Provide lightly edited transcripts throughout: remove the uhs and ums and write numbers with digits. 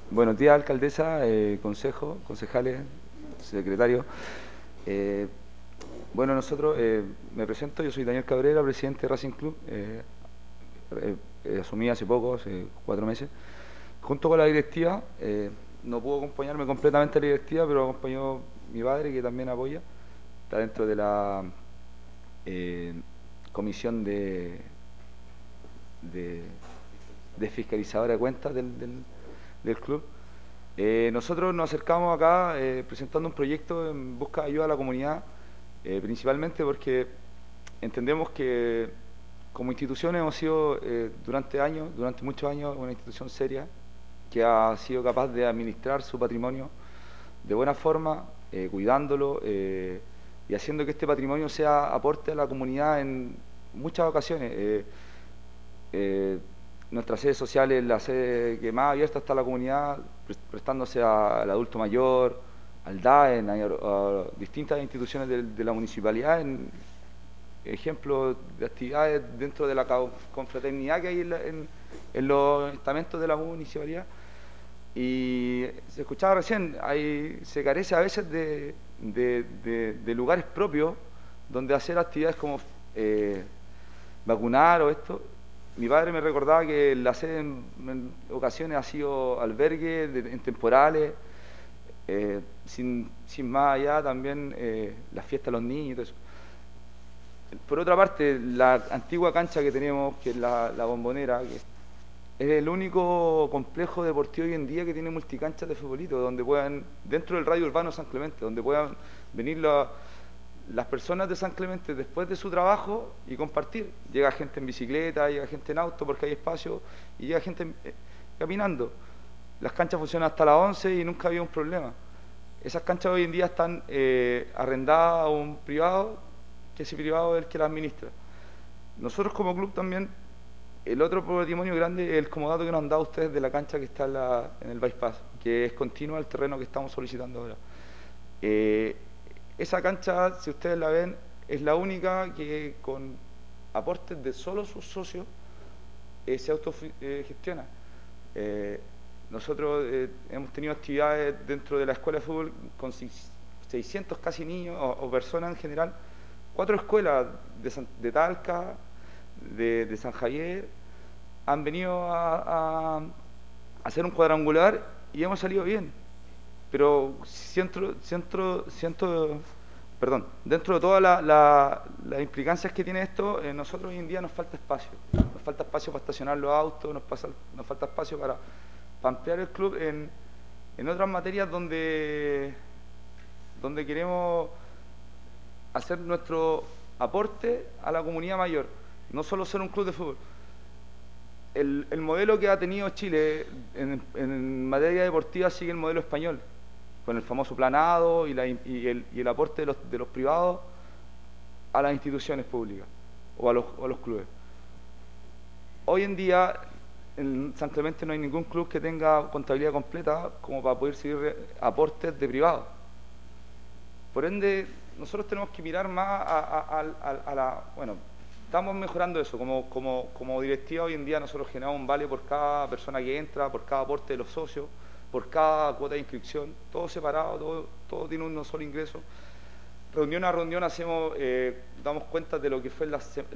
Buenos días, alcaldesa, consejo, concejales, secretario. Eh, bueno, nosotros, me presento, yo soy Daniel Cabrera, presidente de Racing Club. Asumí hace poco, hace 4 meses. Junto con la directiva, no pudo acompañarme completamente a la directiva, pero acompañó mi padre, que también apoya. Está dentro de la eh, comisión de, de fiscalizadora de cuentas del club. Nosotros nos acercamos acá presentando un proyecto en busca de ayuda a la comunidad, principalmente porque entendemos que como institución hemos sido durante muchos años, una institución seria que ha sido capaz de administrar su patrimonio de buena forma, cuidándolo y haciendo que este patrimonio sea aporte a la comunidad en muchas ocasiones. Nuestra sede social es la sede que más abierta está a la comunidad, prestándose al adulto mayor, al DAEN, a distintas instituciones de la municipalidad, en ejemplos de actividades dentro de la confraternidad que hay en los estamentos de la municipalidad. Y se escuchaba recién, se carece a veces de lugares propios donde hacer actividades como vacunar o esto. Mi padre me recordaba que la sede en ocasiones ha sido albergue en temporales, sin más allá también las fiestas de los niños y todo eso. Por otra parte, la antigua cancha que tenemos, que es la Bombonera, que es el único complejo deportivo hoy en día que tiene multicanchas de futbolito, donde puedan, dentro del radio urbano San Clemente, donde puedan venir las personas de San Clemente después de su trabajo y compartir. Llega gente en bicicleta, llega gente en auto porque hay espacio y llega gente caminando. Las canchas funcionan hasta las 11 y nunca había un problema. Esas canchas hoy en día están arrendadas a un privado, que ese privado es el que las administra. Nosotros como club también, el otro patrimonio grande es el comodato que nos han dado ustedes de la cancha que está en el bypass, que es continua al terreno que estamos solicitando ahora. Esa cancha, si ustedes la ven, es la única que con aportes de solo sus socios se autogestiona. Nosotros hemos tenido actividades dentro de la escuela de fútbol con 600 casi niños o personas en general, 4 escuelas de Talca, de San Javier, han venido a hacer un cuadrangular y hemos salido bien. Pero dentro de todas las implicancias que tiene esto, nosotros hoy en día nos falta espacio. Nos falta espacio para estacionar los autos, nos falta espacio para ampliar el club en otras materias donde queremos hacer nuestro aporte a la comunidad mayor, no solo ser un club de fútbol. El modelo que ha tenido Chile en materia deportiva sigue el modelo español, con el famoso planado y el aporte de los privados a las instituciones públicas o a los clubes. Hoy en día en San Clemente no hay ningún club que tenga contabilidad completa como para poder seguir aportes de privados. Por ende, nosotros tenemos que mirar más bueno, estamos mejorando eso. Como directiva hoy en día nosotros generamos un vale por cada persona que entra, por cada aporte de los socios, por cada cuota de inscripción, todo separado, todo tiene un solo ingreso. Reunión a reunión damos cuenta de lo que fue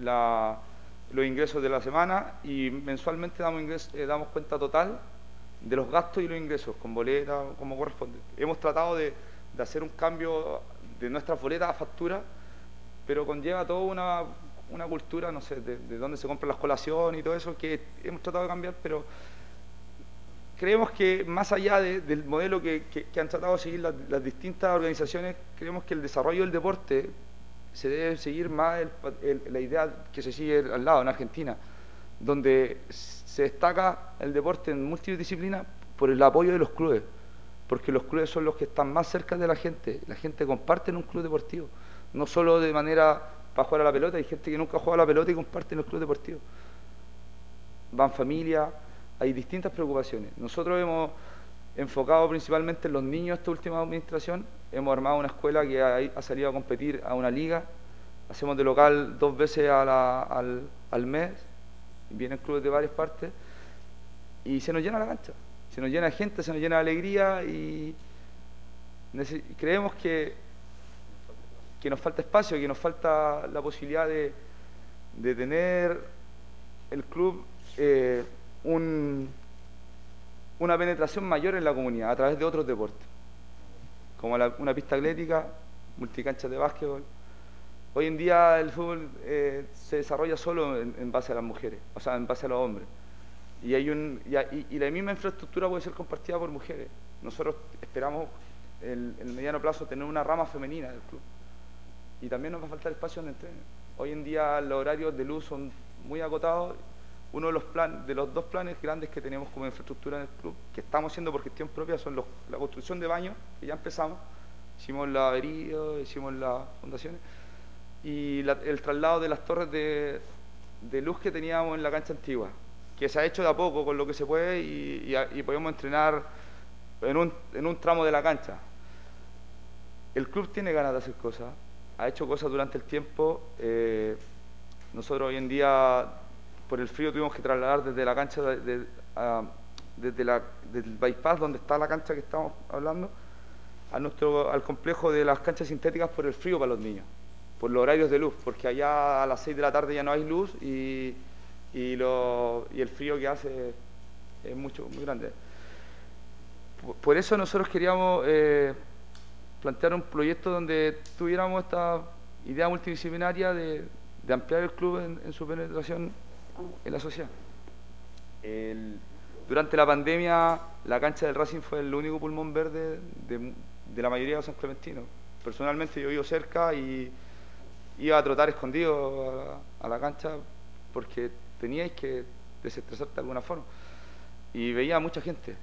los ingresos de la semana y mensualmente damos cuenta total de los gastos y los ingresos, con boleta, como corresponde. Hemos tratado de hacer un cambio de nuestras boletas a factura, pero conlleva toda una cultura, no sé, de dónde se compran las colaciones y todo eso, que hemos tratado de cambiar, pero creemos que más allá del modelo que han tratado de seguir las distintas organizaciones, creemos que el desarrollo del deporte se debe seguir más la idea que se sigue al lado, en Argentina, donde se destaca el deporte en multidisciplina por el apoyo de los clubes, porque los clubes son los que están más cerca de la gente comparte en un club deportivo, no solo de manera para jugar a la pelota, hay gente que nunca juega a la pelota y comparte en los clubes deportivos. Van familias, hay distintas preocupaciones. Nosotros hemos enfocado principalmente en los niños esta última administración, hemos armado una escuela que ha salido a competir a una liga, hacemos de local 2 veces al mes, vienen clubes de varias partes y se nos llena la cancha. se nos llena de gente, se nos llena de alegría y creemos que nos falta espacio, que nos falta la posibilidad de tener el club una penetración mayor en la comunidad a través de otros deportes, como una pista atlética, multicanchas de básquetbol. Hoy en día el fútbol se desarrolla solo en base a las mujeres, o sea, en base a los hombres. Y la misma infraestructura puede ser compartida por mujeres. Nosotros esperamos en el mediano plazo tener una rama femenina del club. Y también nos va a faltar espacio donde entrenen. Hoy en día los horarios de luz son muy acotados. Uno de los dos planes grandes que tenemos como infraestructura en el club, que estamos haciendo por gestión propia, son la construcción de baños, que ya empezamos. Hicimos la avería, hicimos las fundaciones. Y el traslado de las torres de luz que teníamos en la cancha antigua, que se ha hecho de a poco con lo que se puede y podemos entrenar en un tramo de la cancha. El club tiene ganas de hacer cosas, ha hecho cosas durante el tiempo. Nosotros hoy en día, por el frío, tuvimos que trasladar desde la cancha, desde el bypass donde está la cancha que estamos hablando, al complejo de las canchas sintéticas por el frío para los niños, por los horarios de luz, porque allá a las 6 de la tarde ya no hay luz y el frío que hace es muy grande. Por eso nosotros queríamos plantear un proyecto donde tuviéramos esta idea multidisciplinaria de ampliar el club en su penetración en la sociedad. Durante la pandemia, la cancha del Racing fue el único pulmón verde de la mayoría de los sanclementinos. Personalmente yo vivo cerca y iba a trotar escondido a la cancha porque teníais que desestresarte de alguna forma. Y veía a mucha gente.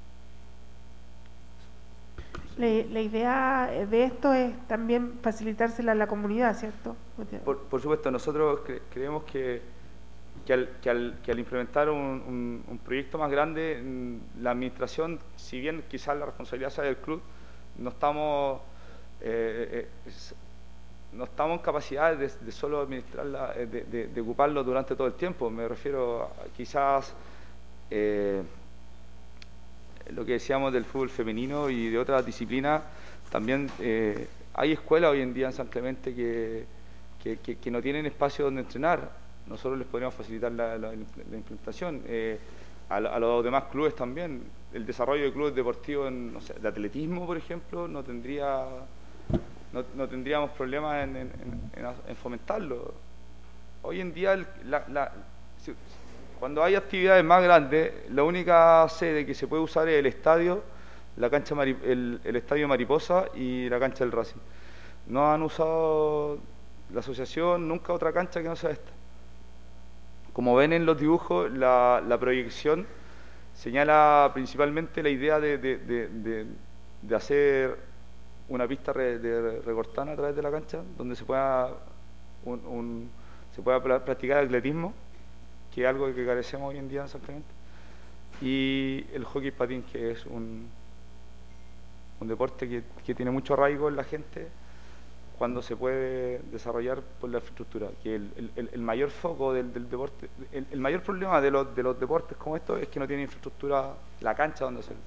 La idea de esto es también facilitársela a la comunidad, ¿cierto? Por supuesto, nosotros creemos que al implementar un proyecto más grande, la administración, si bien quizás la responsabilidad sea del club, no estamos en capacidad de solo administrarla, de ocuparlo durante todo el tiempo. Me refiero a quizás lo que decíamos del fútbol femenino y de otras disciplinas. También hay escuelas hoy en día en San Clemente que no tienen espacio donde entrenar. Nosotros les podríamos facilitar la implementación. A los demás clubes también. El desarrollo de clubes deportivos de atletismo, por ejemplo, no tendríamos problemas en fomentarlo. Hoy en día, cuando hay actividades más grandes, la única sede que se puede usar es el estadio, el estadio Mariposa y la cancha del Racing. No han usado la asociación nunca otra cancha que no sea esta. Como ven en los dibujos, la proyección señala principalmente la idea de hacer una pista de recortana a través de la cancha, donde se pueda practicar atletismo, que es algo que carecemos hoy en día en San Clemente, y el hockey patín, que es un deporte que tiene mucho arraigo en la gente cuando se puede desarrollar por la infraestructura. Que el mayor foco del deporte, el mayor problema de los deportes como estos es que no tiene infraestructura, la cancha donde hacerlo.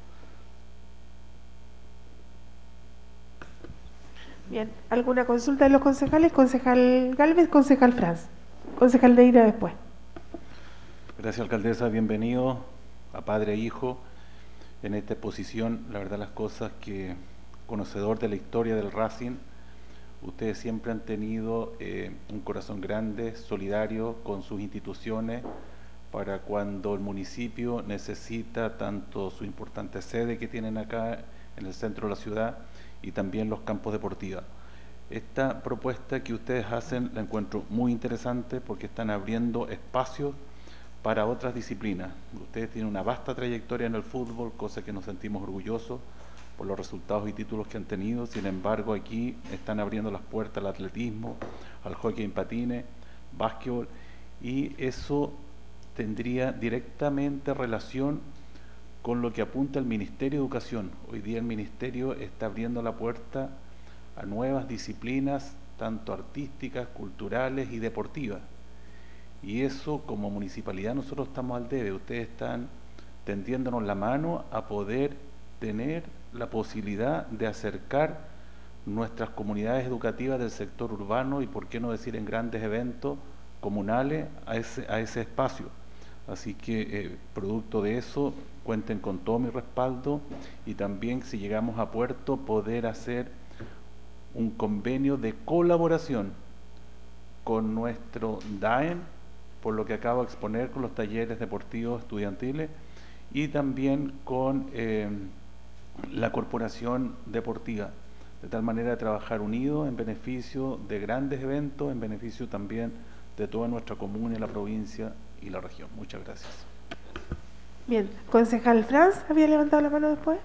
Bien, ¿alguna consulta de los concejales? Concejal Gálvez, concejal Franz. Concejal Neira después. Gracias, alcaldesa. Bienvenido a padre e hijo en esta exposición. La verdad, las cosas que, conocedor de la historia del Racing, ustedes siempre han tenido un corazón grande, solidario con sus instituciones, para cuando el municipio necesita tanto su importante sede que tienen acá en el centro de la ciudad y también los campos deportivos. Esta propuesta que ustedes hacen la encuentro muy interesante porque están abriendo espacios para otras disciplinas. Ustedes tienen una vasta trayectoria en el fútbol, cosa que nos sentimos orgullosos por los resultados y títulos que han tenido. Sin embargo, aquí están abriendo las puertas al atletismo, al hockey en patines, básquetbol, y eso tendría directamente relación con lo que apunta el Ministerio de Educación. Hoy día el Ministerio está abriendo la puerta a nuevas disciplinas, tanto artísticas, culturales y deportivas. Y eso, como municipalidad, nosotros estamos al debe. Ustedes están tendiéndonos la mano a poder tener la posibilidad de acercar nuestras comunidades educativas del sector urbano y, por qué no decir, en grandes eventos comunales a ese espacio. Así que, producto de eso, cuenten con todo mi respaldo, y también, si llegamos a puerto, poder hacer un convenio de colaboración con nuestro DAEM, por lo que acabo de exponer, con los talleres deportivos estudiantiles, y también con la corporación deportiva, de tal manera de trabajar unidos en beneficio de grandes eventos, en beneficio también de toda nuestra comuna, la provincia y la región. Muchas gracias. Bien, concejal Franz, ¿había levantado la mano después?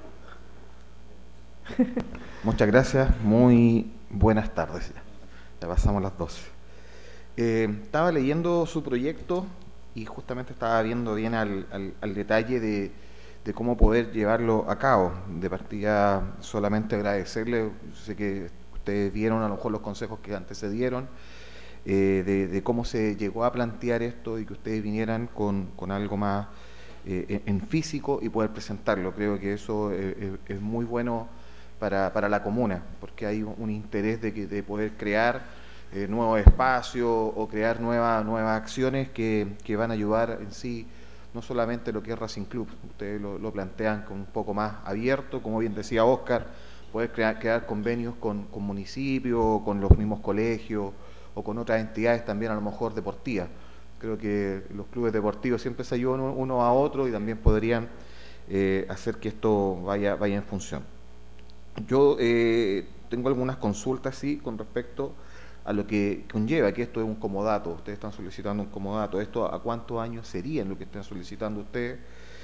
Muchas gracias, muy buenas tardes. Ya pasamos las 12. Estaba leyendo su proyecto y justamente estaba viendo bien al detalle de cómo poder llevarlo a cabo. De partida, solamente agradecerle, sé que ustedes vieron a lo mejor los consejos que antecedieron, de cómo se llegó a plantear esto y que ustedes vinieran con algo más en físico y poder presentarlo. Creo que eso es muy bueno para la comuna, porque hay un interés de poder crear nuevos espacios o crear nuevas acciones que van a ayudar en sí, no solamente lo que es Racing Club. Ustedes lo plantean con un poco más abierto, como bien decía Óscar, poder crear convenios con municipios, con los mismos colegios o con otras entidades también, a lo mejor deportivas. Creo que los clubes deportivos siempre se ayudan uno a otro y también podrían hacer que esto vaya en función. Yo tengo algunas consultas, sí, con respecto a lo que conlleva, que esto es un comodato. Ustedes están solicitando un comodato. ¿Esto a cuántos años sería en lo que están solicitando ustedes?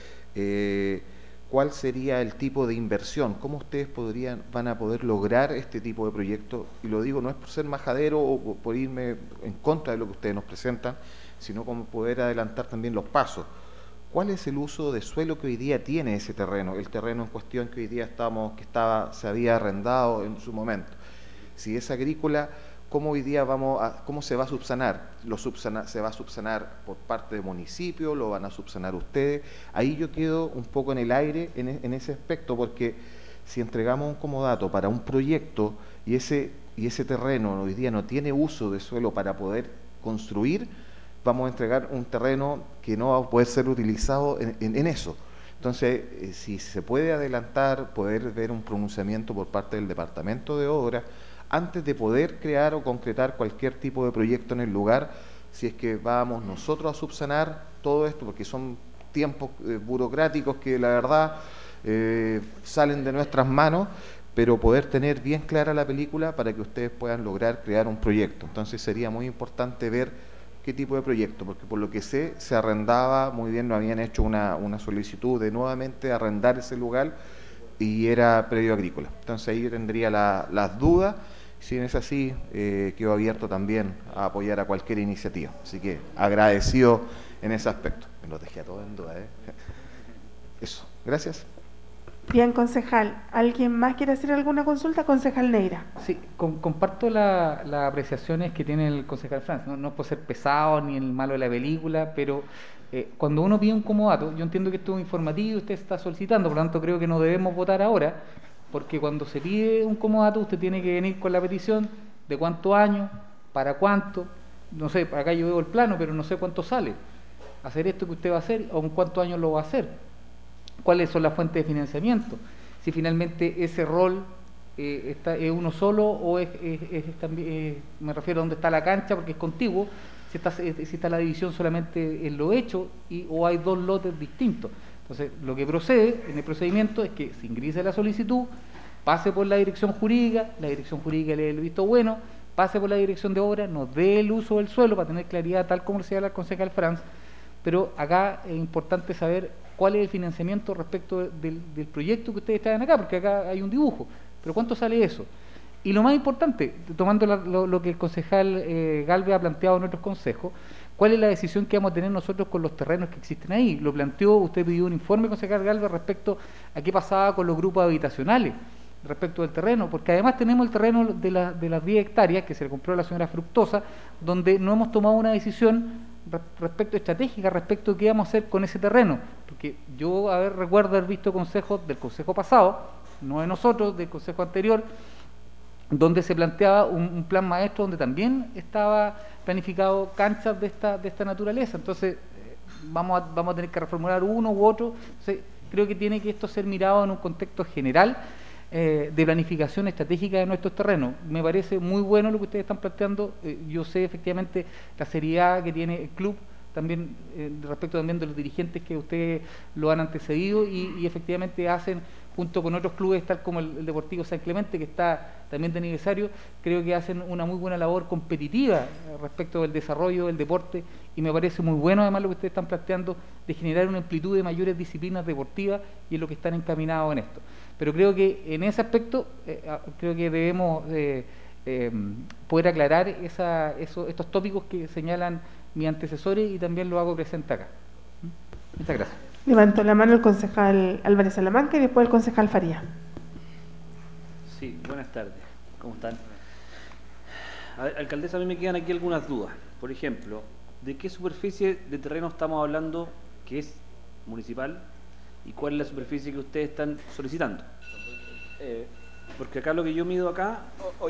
¿Cuál sería el tipo de inversión? ¿Cómo ustedes van a poder lograr este tipo de proyectos? Y lo digo, no es por ser majadero o por irme en contra de lo que ustedes nos presentan, sino como poder adelantar también los pasos. ¿Cuál es el uso de suelo que hoy día tiene ese terreno? El terreno en cuestión que hoy día se había arrendado en su momento. Si es agrícola, ¿cómo hoy día cómo se va a subsanar? ¿Se va a subsanar por parte del municipio? ¿Lo van a subsanar ustedes? Ahí yo quedo un poco en el aire en ese aspecto, porque si entregamos un comodato para un proyecto y ese terreno hoy día no tiene uso de suelo para poder construir, vamos a entregar un terreno que no va a poder ser utilizado en eso. Entonces, si se puede adelantar, poder ver un pronunciamiento por parte del Departamento de Obras, antes de poder crear o concretar cualquier tipo de proyecto en el lugar, si es que vamos nosotros a subsanar todo esto, porque son tiempos burocráticos que la verdad salen de nuestras manos, pero poder tener bien clara la película para que ustedes puedan lograr crear un proyecto. Entonces sería muy importante ver qué tipo de proyecto, porque por lo que sé, se arrendaba, muy bien, no habían hecho una solicitud de nuevamente arrendar ese lugar y era predio agrícola. Entonces ahí yo tendría las dudas. Si no es así, quedo abierto también a apoyar a cualquier iniciativa. Así que agradecido en ese aspecto. Me lo dejé a todo en duda, Eso, gracias. Bien, concejal. ¿Alguien más quiere hacer alguna consulta? Concejal Neira. Sí, comparto las apreciaciones que tiene el concejal Franz. No es por ser pesado ni el malo de la película, pero cuando uno pide un comodato, yo entiendo que esto es informativo, usted está solicitando, por lo tanto creo que no debemos votar ahora, porque cuando se pide un comodato usted tiene que venir con la petición de cuántos años, para cuánto, no sé, acá yo veo el plano, pero no sé cuánto sale hacer esto que usted va a hacer, o en cuántos años lo va a hacer, cuáles son las fuentes de financiamiento, si finalmente ese rol es uno solo o es también, me refiero a dónde está la cancha, porque es contiguo, si está la división solamente en lo hecho o hay dos lotes distintos. Entonces, lo que procede en el procedimiento es que se ingrese la solicitud, pase por la dirección jurídica le dé el visto bueno, pase por la dirección de obra, nos dé el uso del suelo para tener claridad, tal como decía el concejal Franz, pero acá es importante saber cuál es el financiamiento respecto del proyecto que ustedes traen acá, porque acá hay un dibujo, pero ¿cuánto sale eso? Y lo más importante, tomando lo que el concejal Galvez ha planteado en otros consejos, ¿cuál es la decisión que vamos a tener nosotros con los terrenos que existen ahí? Lo planteó, usted pidió un informe, concejal Galvez, respecto a qué pasaba con los grupos habitacionales, respecto del terreno, porque además tenemos el terreno de las 10 hectáreas que se le compró a la señora Fructosa, donde no hemos tomado una decisión estratégica respecto de qué vamos a hacer con ese terreno, porque yo recuerdo haber visto consejos del consejo pasado, no de nosotros, del consejo anterior, donde se planteaba un plan maestro donde también estaba planificado canchas de esta naturaleza. Entonces vamos a tener que reformular uno u otro. Entonces, creo que tiene que esto ser mirado en un contexto general de planificación estratégica de nuestros terrenos. Me parece muy bueno lo que ustedes están planteando. Yo sé efectivamente la seriedad que tiene el club, también respecto también de los dirigentes que ustedes lo han antecedido y efectivamente hacen, junto con otros clubes tal como el Deportivo San Clemente, que está también de aniversario, creo que hacen una muy buena labor competitiva respecto del desarrollo del deporte, y me parece muy bueno además lo que ustedes están planteando de generar una amplitud de mayores disciplinas deportivas, y es lo que están encaminados en esto. Pero creo que en ese aspecto creo que debemos poder aclarar estos tópicos que señalan mis antecesores, y también lo hago presente acá. Muchas gracias. Levantó la mano el concejal Álvarez Salamanca y después el concejal Faría. Sí, buenas tardes. ¿Cómo están? Alcaldesa, a mí me quedan aquí algunas dudas. Por ejemplo, ¿de qué superficie de terreno estamos hablando que es municipal y cuál es la superficie que ustedes están solicitando? Porque acá lo que yo mido acá,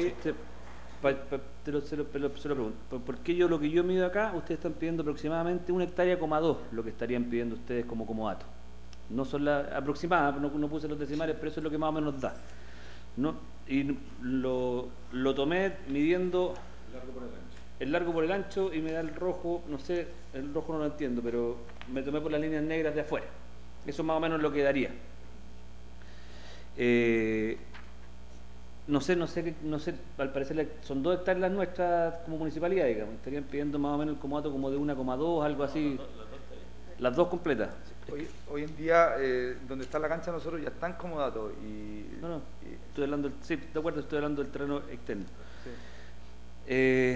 se lo pregunto, ¿por qué lo que yo mido acá, ustedes están pidiendo aproximadamente 1,2 hectáreas, lo que estarían pidiendo ustedes como comodato? No son las aproximadas, no puse los decimales, pero eso es lo que más o menos da. ¿No? Y lo tomé midiendo el largo por el ancho, y me da el rojo, no sé, el rojo no lo entiendo, pero me tomé por las líneas negras de afuera. Eso más o menos lo que daría. No sé, al parecer son 2 hectáreas las nuestras como municipalidad, digamos. Estarían pidiendo más o menos el comodato como de 1,2, algo así. Las dos completas. Hoy en día, donde está la cancha nosotros ya están comodatos. Estoy hablando de acuerdo, estoy hablando del terreno externo. Sí.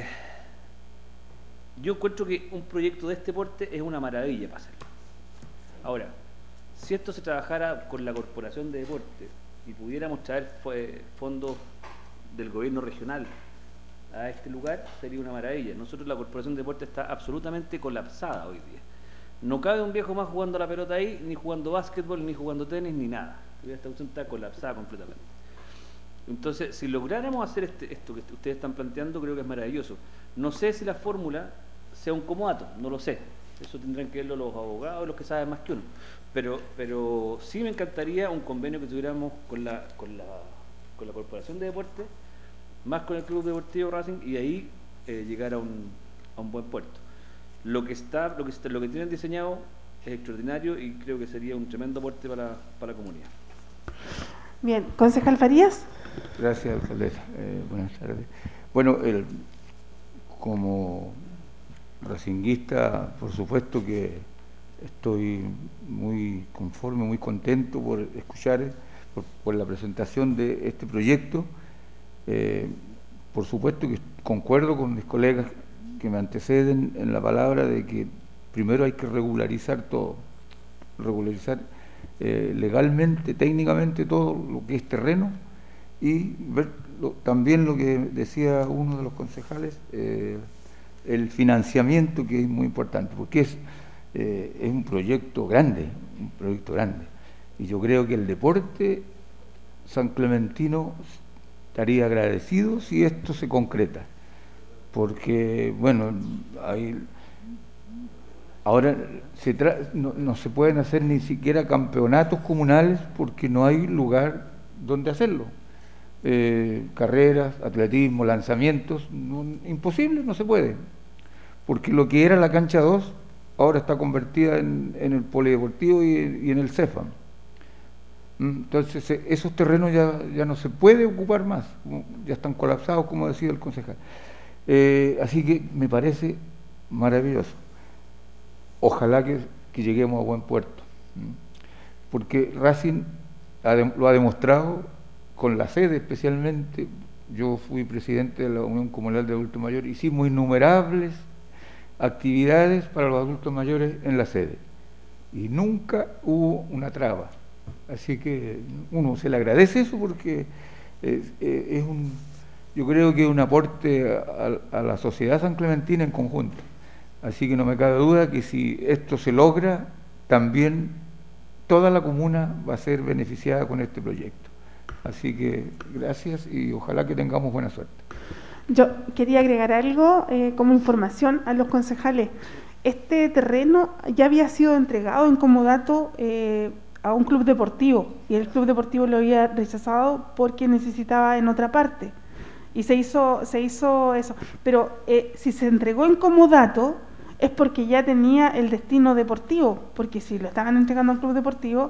Yo encuentro que un proyecto de este porte es una maravilla para hacerlo. Ahora, si esto se trabajara con la Corporación de Deportes y pudiéramos traer fondos del gobierno regional a este lugar, sería una maravilla. Nosotros, la Corporación de Deportes está absolutamente colapsada hoy día. No cabe un viejo más jugando a la pelota ahí, ni jugando básquetbol, ni jugando tenis, ni nada. Esta cuestión está colapsada completamente. Entonces, si lográramos hacer esto que ustedes están planteando, creo que es maravilloso. No sé si la fórmula sea un comodato, no lo sé. Eso tendrán que verlo los abogados, los que saben más que uno. Pero sí me encantaría un convenio que tuviéramos con la Corporación de Deportes, más con el Club Deportivo Racing, y ahí llegar a un buen puerto. Lo que tienen diseñado es extraordinario, y creo que sería un tremendo aporte para la comunidad. Bien, concejal Farías. Gracias, alcaldesa. Buenas tardes. Bueno, como racinguista, por supuesto que estoy muy conforme, muy contento por escuchar, por la presentación de este proyecto. Por supuesto que concuerdo con mis colegas que me anteceden en la palabra de que primero hay que regularizar todo, legalmente, técnicamente todo lo que es terreno, y ver también lo que decía uno de los concejales, el financiamiento, que es muy importante, porque es un proyecto grande, y yo creo que el deporte sanclementino estaría agradecido si esto se concreta, porque bueno, ahora no se pueden hacer ni siquiera campeonatos comunales porque no hay lugar donde hacerlo. Carreras, atletismo, lanzamientos, imposible, no se puede, porque lo que era la cancha 2 ahora está convertida en el polideportivo y en el CEFAM. Entonces esos terrenos ya no se puede ocupar más, ya están colapsados, como decía el concejal. Así que me parece maravilloso. Ojalá que lleguemos a buen puerto, porque Racing lo ha demostrado con la sede especialmente. Yo fui presidente de la Unión Comunal de Adultos Mayores, hicimos innumerables actividades para los adultos mayores en la sede y nunca hubo una traba, así que uno se le agradece eso, porque yo creo que es un aporte a la sociedad sanclementina en conjunto. Así que no me cabe duda que si esto se logra, también toda la comuna va a ser beneficiada con este proyecto. Así que gracias y ojalá que tengamos buena suerte. Yo quería agregar algo como información a los concejales. Este terreno ya había sido entregado en comodato a un club deportivo y el club deportivo lo había rechazado porque necesitaba en otra parte y se hizo eso. Pero si se entregó en comodato es porque ya tenía el destino deportivo, porque si lo estaban entregando al club deportivo,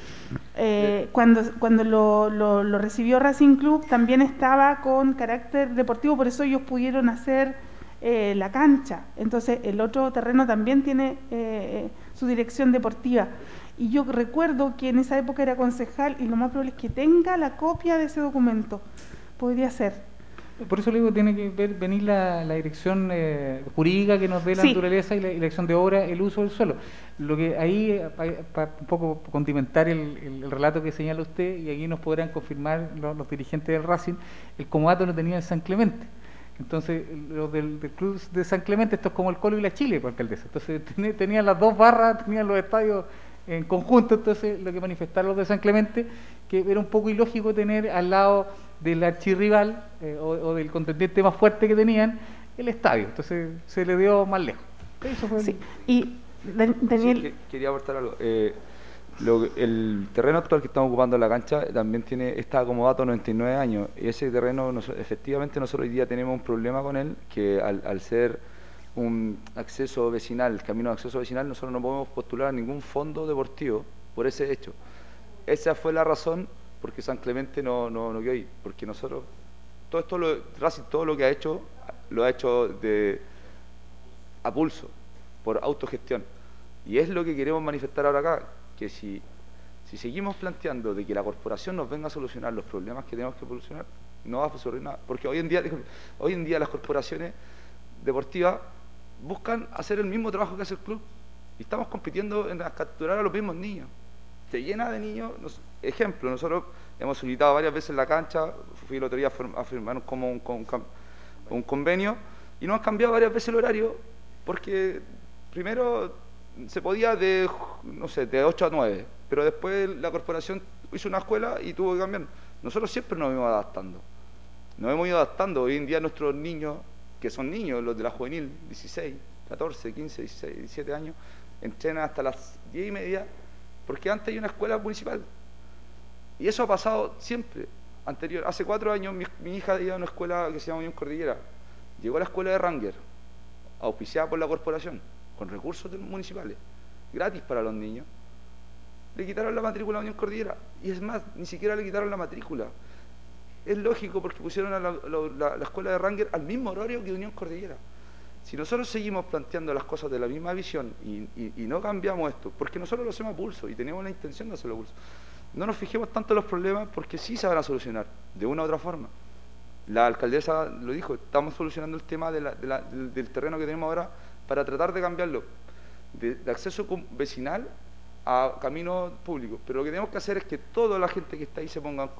cuando lo recibió Racing Club también estaba con carácter deportivo, por eso ellos pudieron hacer la cancha. Entonces el otro terreno también tiene su dirección deportiva. Y yo recuerdo que en esa época era concejal y lo más probable es que tenga la copia de ese documento. Podría ser. Por eso le digo, tiene que venir la dirección jurídica que nos dé la naturaleza y la dirección de obra, el uso del suelo. Lo que ahí, para un poco condimentar el relato que señala usted, y aquí nos podrán confirmar los dirigentes del Racing, el comodato lo tenía en San Clemente. Entonces, los del club de San Clemente, esto es como el Colo y la Chile, por alcaldesa. Entonces, tenían las dos barras, tenían los estadios en conjunto. Entonces, lo que manifestaron los de San Clemente, que era un poco ilógico tener al lado del archirrival o del contendiente más fuerte que tenían el estadio. Entonces, se le dio más lejos. Eso fue Y Daniel... Sí, quería aportar algo. El terreno actual que estamos ocupando en la cancha también está acomodato 99 años, y ese terreno efectivamente nosotros hoy día tenemos un problema con él, que al ser un acceso vecinal, camino de acceso vecinal, nosotros no podemos postular a ningún fondo deportivo por ese hecho. Esa fue la razón porque San Clemente no quedó ahí, porque nosotros Racing todo lo que ha hecho lo ha hecho a pulso, por autogestión, y es lo que queremos manifestar ahora acá, que si seguimos planteando de que la corporación nos venga a solucionar los problemas que tenemos que solucionar, no va a solucionar nada, porque hoy en día las corporaciones deportivas buscan hacer el mismo trabajo que hace el club, y estamos compitiendo en capturar a los mismos niños. Se llena de niños. Ejemplo, nosotros hemos solicitado varias veces la cancha, fui el otro día a firmar como un convenio, y nos han cambiado varias veces el horario, porque primero se podía de 8 a 9, pero después la corporación hizo una escuela y tuvo que cambiar. Nosotros siempre nos hemos ido adaptando. Hoy en día nuestros niños, que son niños, los de la juvenil, 16, 14, 15, 16, 17 años, entrenan hasta las 10:30, porque antes hay una escuela municipal. Y eso ha pasado siempre. Hace 4 años mi hija iba a una escuela que se llama Unión Cordillera. Llegó a la escuela de Ranger, auspiciada por la corporación, con recursos municipales, gratis para los niños. Le quitaron la matrícula a Unión Cordillera, y es más, ni siquiera le quitaron la matrícula. Es lógico, porque pusieron a la escuela de Ranger al mismo horario que Unión Cordillera. Si nosotros seguimos planteando las cosas de la misma visión y no cambiamos esto, porque nosotros lo hacemos a pulso y tenemos la intención de hacerlo a pulso, no nos fijemos tanto en los problemas, porque sí se van a solucionar de una u otra forma. La alcaldesa lo dijo, estamos solucionando el tema del terreno que tenemos ahora para tratar de cambiarlo de acceso vecinal a caminos públicos, pero lo que tenemos que hacer es que toda la gente que está ahí se ponga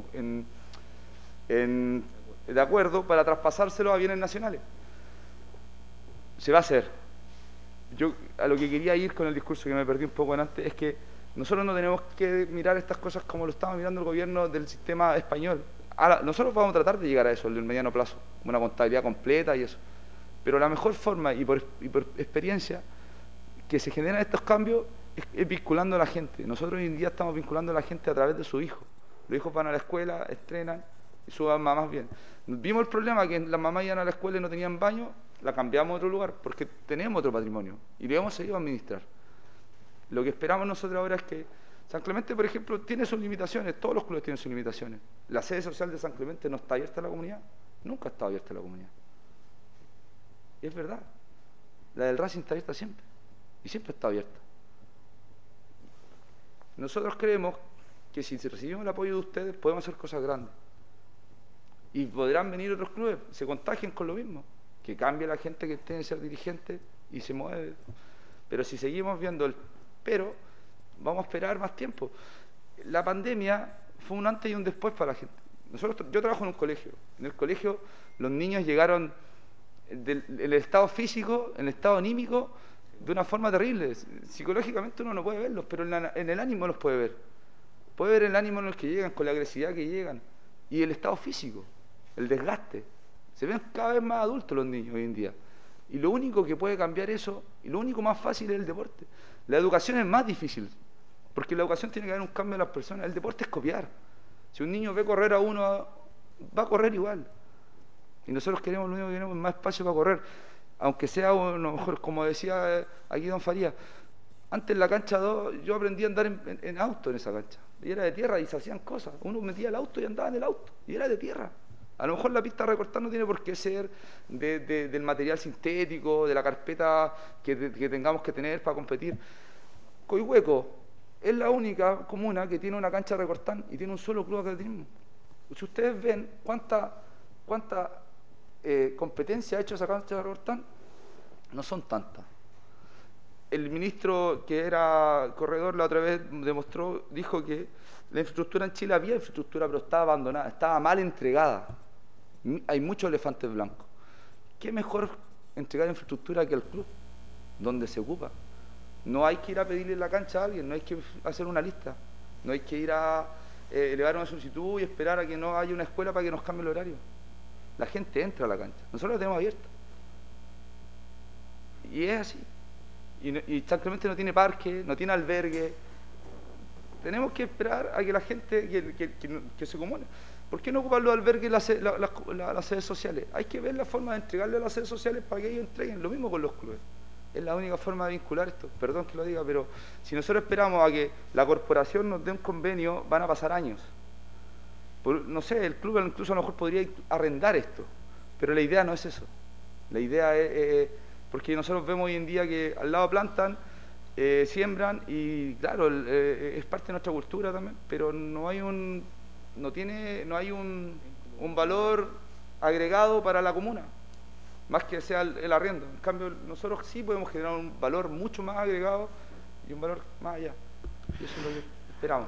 de acuerdo para traspasárselo a bienes nacionales. Se va a hacer. Yo a lo que quería ir con el discurso, que me perdí un poco en antes, es que nosotros no tenemos que mirar estas cosas como lo estaba mirando el gobierno del sistema español. Ahora, nosotros vamos a tratar de llegar a eso en el mediano plazo, una contabilidad completa y eso. Pero la mejor forma, y por experiencia, que se generan estos cambios es vinculando a la gente. Nosotros hoy en día estamos vinculando a la gente a través de sus hijos. Los hijos van a la escuela, estrenan, y sus mamás bien. Vimos el problema que las mamás iban a la escuela y no tenían baño, la cambiamos a otro lugar, porque tenemos otro patrimonio, y lo hemos seguido a administrar. Lo que esperamos nosotros ahora es que San Clemente, por ejemplo, tiene sus limitaciones, todos los clubes tienen sus limitaciones. La sede social de San Clemente no está abierta a la comunidad, nunca ha estado abierta a la comunidad. Y es verdad, la del Racing está abierta siempre, y siempre está abierta. Nosotros creemos que si recibimos el apoyo de ustedes podemos hacer cosas grandes. Y podrán venir otros clubes, se contagien con lo mismo, que cambie la gente que tiene que ser dirigente y se mueve. Pero si seguimos viendo vamos a esperar más tiempo. La pandemia fue un antes y un después para la gente. Yo trabajo en un colegio. En el colegio los niños llegaron el estado físico, el estado anímico, de una forma terrible. Psicológicamente uno no puede verlos, pero en el ánimo los puede ver. Puede ver el ánimo en el que llegan, con la agresividad que llegan, y el estado físico, el desgaste. Se ven cada vez más adultos los niños hoy en día. Y lo único que puede cambiar eso, y lo único más fácil es el deporte. La educación es más difícil, porque en la educación tiene que haber un cambio en las personas. El deporte es copiar. Si un niño ve correr a uno, va a correr igual. Y nosotros lo único que queremos es más espacio para correr. Aunque sea, a lo mejor, como decía aquí don Faría, antes en la cancha 2 yo aprendí a andar en auto en esa cancha. Y era de tierra y se hacían cosas. Uno metía el auto y andaba en el auto. Y era de tierra. A lo mejor la pista recortada no tiene por qué ser del material sintético, de la carpeta que tengamos que tener para competir. Coihueco es la única comuna que tiene una cancha recortada y tiene un solo club de atletismo. Si ustedes ven cuánta competencia ha hecho esa cancha recortada, no son tantas. El ministro que era corredor la otra vez dijo que la infraestructura en Chile había infraestructura, pero estaba abandonada, estaba mal entregada. Hay muchos elefantes blancos. ¿Qué mejor entregar infraestructura que el club, donde se ocupa? No hay que ir a pedirle la cancha a alguien, no hay que hacer una lista, no hay que ir a elevar una solicitud y esperar a que no haya una escuela para que nos cambie el horario. La gente entra a la cancha, nosotros la tenemos abierta. Y es así. Y San no tiene parque, no tiene albergue. Tenemos que esperar a que la gente que se comune. ¿Por qué no ocupan los albergues las sedes sociales? Hay que ver la forma de entregarle a las sedes sociales para que ellos entreguen. Lo mismo con los clubes. Es la única forma de vincular esto. Perdón que lo diga, pero si nosotros esperamos a que la corporación nos dé un convenio, van a pasar años. No sé, el club incluso a lo mejor podría arrendar esto, pero la idea no es eso. La idea es porque nosotros vemos hoy en día que al lado plantan, siembran y claro, es parte de nuestra cultura también, pero no hay un valor agregado para la comuna, más que sea el arriendo. En cambio, nosotros sí podemos generar un valor mucho más agregado y un valor más allá. Y eso es lo que esperamos.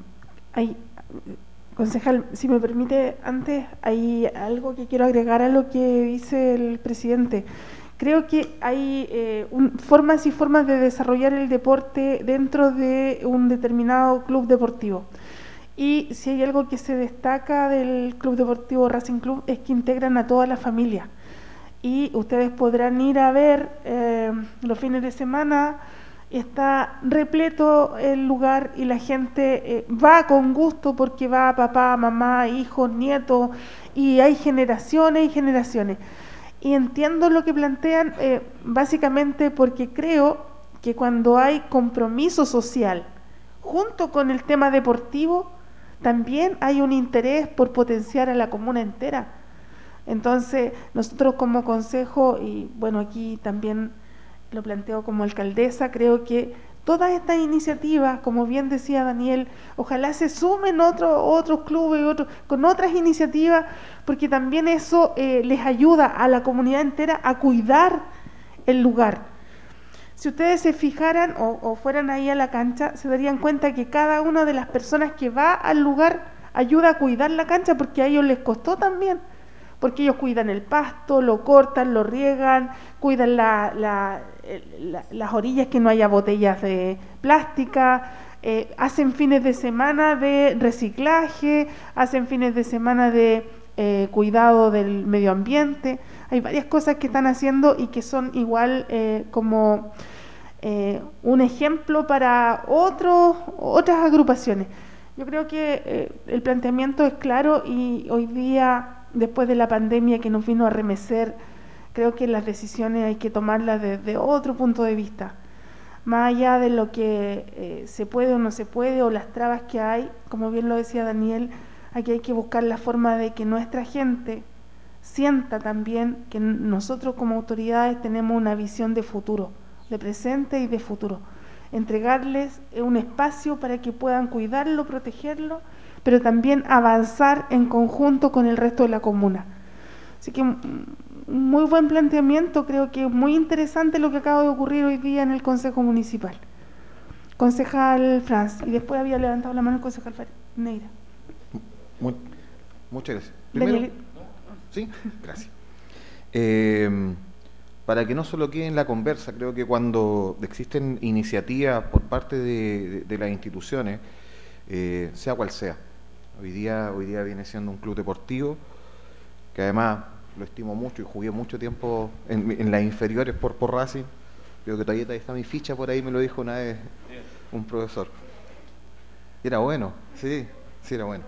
Concejal, si me permite, antes hay algo que quiero agregar a lo que dice el presidente. Creo que hay formas y formas de desarrollar el deporte dentro de un determinado club deportivo. Y si hay algo que se destaca del Club Deportivo Racing Club es que integran a toda la familia. Y ustedes podrán ir a ver los fines de semana, está repleto el lugar y la gente va con gusto porque va papá, mamá, hijos, nietos, y hay generaciones y generaciones. Y entiendo lo que plantean básicamente porque creo que cuando hay compromiso social junto con el tema deportivo, también hay un interés por potenciar a la comuna entera. Entonces, nosotros como consejo, y bueno, aquí también lo planteo como alcaldesa, creo que todas estas iniciativas, como bien decía Daniel, ojalá se sumen otros clubes con otras iniciativas, porque también eso les ayuda a la comunidad entera a cuidar el lugar. Si ustedes se fijaran o fueran ahí a la cancha, se darían cuenta que cada una de las personas que va al lugar ayuda a cuidar la cancha, porque a ellos les costó también, porque ellos cuidan el pasto, lo cortan, lo riegan, cuidan las orillas, que no haya botellas de plástica, hacen fines de semana de reciclaje, hacen fines de semana de cuidado del medio ambiente. Hay varias cosas que están haciendo y que son igual como un ejemplo para otras agrupaciones. Yo creo que el planteamiento es claro y hoy día, después de la pandemia que nos vino a remecer, creo que las decisiones hay que tomarlas desde otro punto de vista, más allá de lo que se puede o no se puede, o las trabas que hay. Como bien lo decía Daniel, aquí hay que buscar la forma de que nuestra gente sienta también que nosotros como autoridades tenemos una visión de futuro, de presente y de futuro, entregarles un espacio para que puedan cuidarlo, protegerlo, pero también avanzar en conjunto con el resto de la comuna. Así que muy buen planteamiento, creo que es muy interesante lo que acaba de ocurrir hoy día en el Consejo Municipal. Concejal Franz, y después había levantado la mano el concejal Neira. Muchas gracias. Primero, Daniel. ¿sí? Gracias. Para que no solo quede en la conversa, creo que cuando existen iniciativas por parte de las instituciones, sea cual sea, hoy día viene siendo un club deportivo, que además lo estimo mucho y jugué mucho tiempo en las inferiores por Racing. Creo que todavía está mi ficha por ahí, me lo dijo una vez un profesor. Y era bueno, sí era bueno.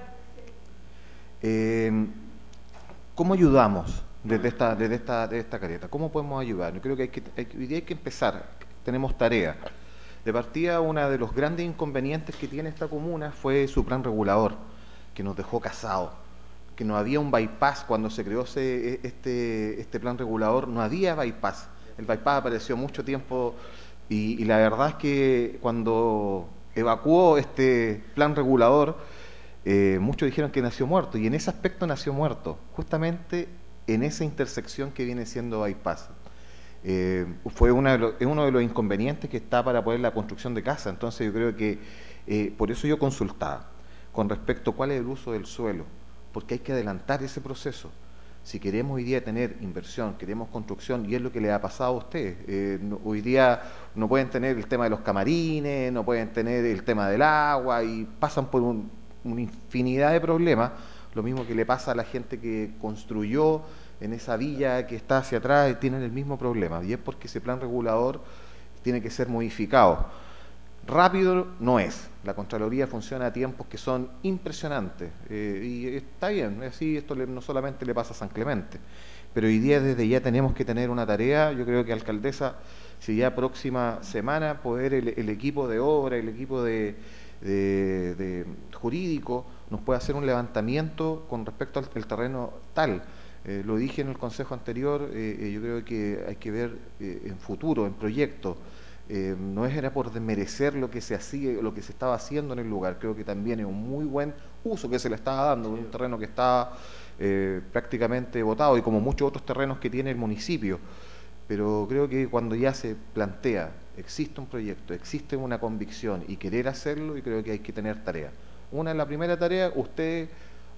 ¿Cómo ayudamos desde esta careta? ¿Cómo podemos ayudar? Yo creo que hoy día hay que empezar, tenemos tarea. De partida, uno de los grandes inconvenientes que tiene esta comuna fue su plan regulador, que nos dejó casados, que no había un bypass. Cuando se creó este plan regulador, no había bypass. El bypass apareció mucho tiempo y la verdad es que cuando evacuó este plan regulador, muchos dijeron que nació muerto, y en ese aspecto nació muerto, justamente en esa intersección que viene siendo bypass. Fue uno de los inconvenientes que está para poder la construcción de casa. Entonces yo creo que por eso yo consultaba con respecto a cuál es el uso del suelo, porque hay que adelantar ese proceso. Si queremos hoy día tener inversión, queremos construcción, y es lo que le ha pasado a ustedes. Hoy día no pueden tener el tema de los camarines, no pueden tener el tema del agua, y pasan por una infinidad de problemas. Lo mismo que le pasa a la gente que construyó en esa villa que está hacia atrás, y tienen el mismo problema, y es porque ese plan regulador tiene que ser modificado. Rápido no es. La Contraloría funciona a tiempos que son impresionantes, y está bien, así. Esto no solamente le pasa a San Clemente, pero hoy día desde ya tenemos que tener una tarea. Yo creo que, alcaldesa, si ya próxima semana poder el equipo de obra, el equipo de jurídico nos puede hacer un levantamiento con respecto al terreno tal. Lo dije en el consejo anterior, yo creo que hay que ver en futuro, en proyectos. No era por desmerecer lo que se hacía, lo que se estaba haciendo en el lugar. Creo que también es un muy buen uso que se le estaba dando, un terreno que estaba prácticamente botado, y como muchos otros terrenos que tiene el municipio. Pero creo que cuando ya se plantea, existe un proyecto, existe una convicción y querer hacerlo, y creo que hay que tener tarea. La primera tarea, usted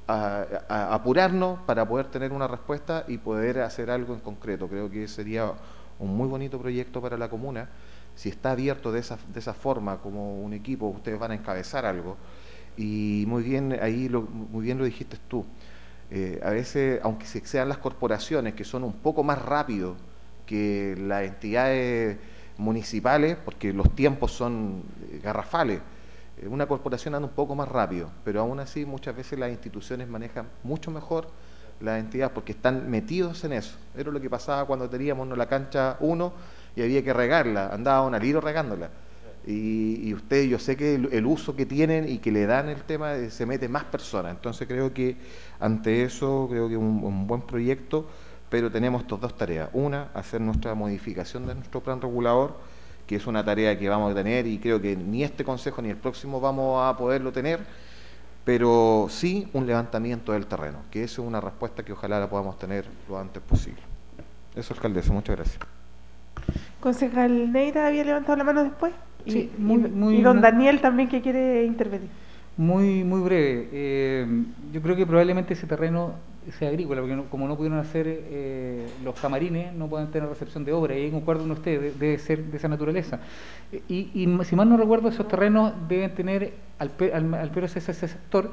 a apurarnos para poder tener una respuesta y poder hacer algo en concreto. Creo que sería un muy bonito proyecto para la comuna. Si está abierto de esa forma, como un equipo, ustedes van a encabezar algo. Y muy bien, muy bien lo dijiste tú. A veces, aunque sean las corporaciones que son un poco más rápidos que las entidades municipales, porque los tiempos son garrafales, una corporación anda un poco más rápido, pero aún así muchas veces las instituciones manejan mucho mejor las entidades porque están metidos en eso. Era lo que pasaba cuando teníamos la cancha 1 y había que regarla, andaba un aliro regándola. Y ustedes, yo sé que el uso que tienen y que le dan el tema, se mete más personas. Entonces creo que ante eso, creo que es un buen proyecto, pero tenemos estas dos tareas. Una, hacer nuestra modificación de nuestro plan regulador, que es una tarea que vamos a tener, y creo que ni este consejo ni el próximo vamos a poderlo tener, pero sí un levantamiento del terreno, que eso es una respuesta que ojalá la podamos tener lo antes posible. Eso, alcaldesa, muchas gracias. Concejal Neira había levantado la mano después. Sí, y don Daniel también, que quiere intervenir. Muy breve. Yo creo que probablemente ese terreno sea agrícola, porque como no pudieron hacer los camarines, no pueden tener recepción de obra, y ahí concuerdo con usted, debe ser de esa naturaleza. Y si mal no recuerdo, esos terrenos deben tener, al menos ese sector,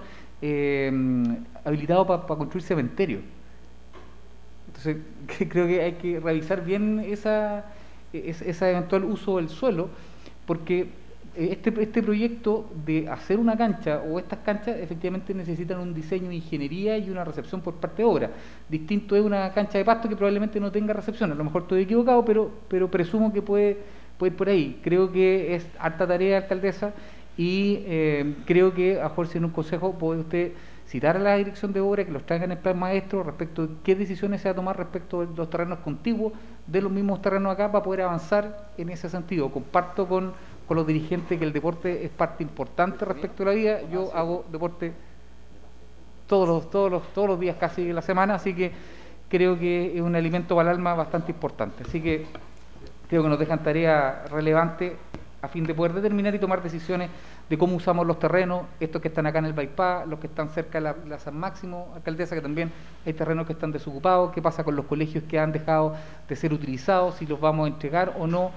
habilitado para construir cementerio. Entonces, creo que hay que revisar bien esa eventual uso del suelo, porque este proyecto de hacer una cancha o estas canchas efectivamente necesitan un diseño de ingeniería y una recepción por parte de obra. Distinto es una cancha de pasto que probablemente no tenga recepción. A lo mejor estoy equivocado, pero presumo que puede ir por ahí. Creo que es harta tarea, alcaldesa, y creo que a mejor si en un consejo puede usted citar a la dirección de obra que los traigan en el plan maestro respecto de qué decisiones se va a tomar respecto de los terrenos contiguos de los mismos terrenos acá, para poder avanzar en ese sentido. Comparto con los dirigentes que el deporte es parte importante respecto a la vida. Yo hago deporte todos los días casi de la semana, así que creo que es un alimento para el alma bastante importante. Así que creo que nos dejan tarea relevante a fin de poder determinar y tomar decisiones de cómo usamos los terrenos, estos que están acá en el bypass, los que están cerca de la San Máximo, alcaldesa, que también hay terrenos que están desocupados, qué pasa con los colegios que han dejado de ser utilizados, si los vamos a entregar o no